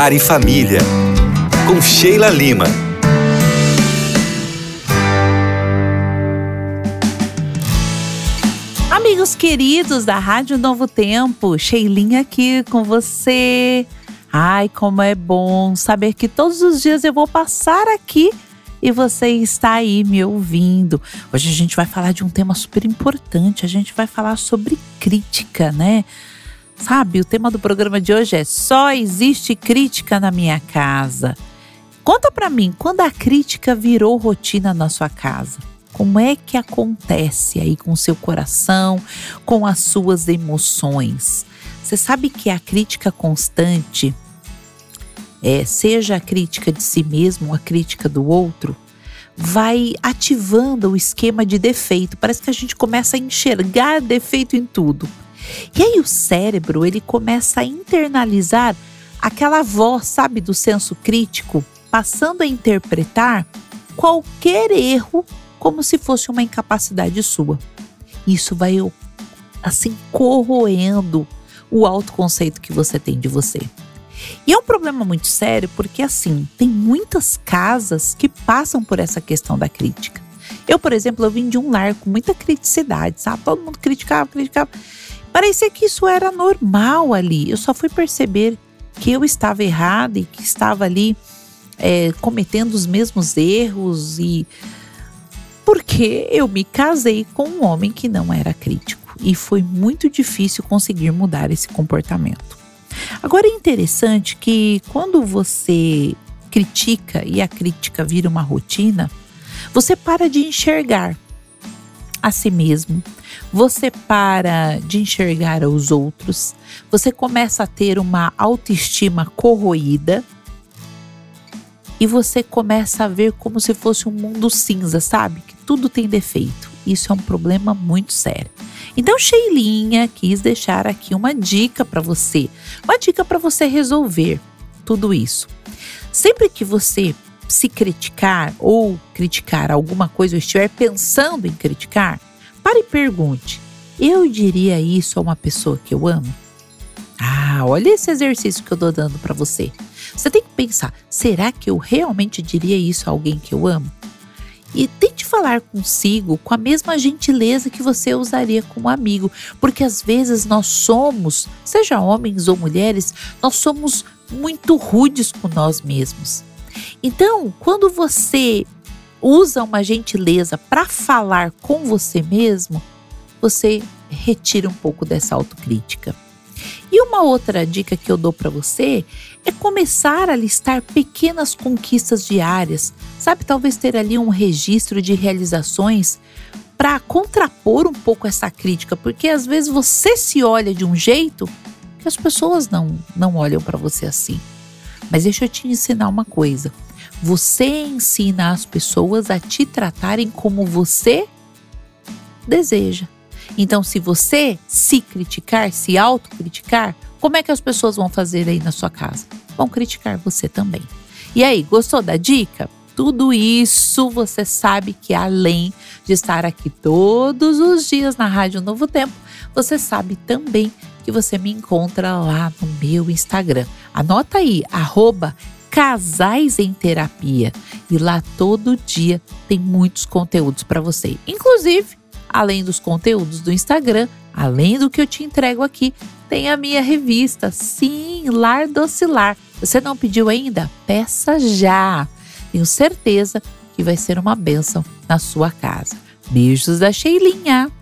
Lar e Família, com Sheila Lima. Amigos queridos da Rádio Novo Tempo, Sheilinha aqui com você. Ai, como é bom saber que todos os dias eu vou passar aqui e você está aí me ouvindo. Hoje a gente vai falar de um tema super importante, a gente vai falar sobre crítica, né? Sabe, o tema do programa de hoje é Só existe crítica na minha casa. Conta pra mim, quando a crítica virou rotina na sua casa, como é que acontece aí com o seu coração, com as suas emoções? Você sabe que a crítica constante, seja a crítica de si mesmo ou a crítica do outro, vai ativando o esquema de defeito. Parece que a gente começa a enxergar defeito em tudo. E aí o cérebro, ele começa a internalizar aquela voz, sabe, do senso crítico, passando a interpretar qualquer erro como se fosse uma incapacidade sua. Isso vai, assim, corroendo o autoconceito que você tem de você. E é um problema muito sério porque, assim, tem muitas casas que passam por essa questão da crítica. Eu, por exemplo, eu vim de um lar com muita criticidade, sabe? Todo mundo criticava. Parecia que isso era normal ali. Eu só fui perceber que eu estava errada e que estava ali cometendo os mesmos erros, e porque eu me casei com um homem que não era crítico. E foi muito difícil conseguir mudar esse comportamento. Agora é interessante que quando você critica e a crítica vira uma rotina, você para de enxergar a si mesmo, você para de enxergar os outros, você começa a ter uma autoestima corroída e você começa a ver como se fosse um mundo cinza, sabe? Que tudo tem defeito. Isso é um problema muito sério. Então, Sheilinha quis deixar aqui uma dica para você. Uma dica para você resolver tudo isso. Sempre que você se criticar ou criticar alguma coisa ou estiver pensando em criticar, pare e pergunte: eu diria isso a uma pessoa que eu amo? Olha esse exercício que eu tô dando para você. Você tem que pensar, será que eu realmente diria isso a alguém que eu amo? E tente falar consigo com a mesma gentileza que você usaria com um amigo, porque às vezes nós somos, seja homens ou mulheres, nós somos muito rudes com nós mesmos. Então, quando você usa uma gentileza para falar com você mesmo, você retira um pouco dessa autocrítica. E uma outra dica que eu dou para você é começar a listar pequenas conquistas diárias, sabe? Talvez ter ali um registro de realizações para contrapor um pouco essa crítica, porque às vezes você se olha de um jeito que as pessoas não olham para você assim. Mas deixa eu te ensinar uma coisa. Você ensina as pessoas a te tratarem como você deseja. Então, se você se criticar, se autocriticar, como é que as pessoas vão fazer aí na sua casa? Vão criticar você também. E aí, gostou da dica? Tudo isso você sabe que além de estar aqui todos os dias na Rádio Novo Tempo, você sabe também que você me encontra lá no meu Instagram. Anota aí, @Casais em Terapia. E lá todo dia tem muitos conteúdos para você. Inclusive, além dos conteúdos do Instagram, além do que eu te entrego aqui, tem a minha revista, sim, Lar Doce Lar. Você não pediu ainda? Peça já! Tenho certeza que vai ser uma bênção na sua casa. Beijos da Sheilinha!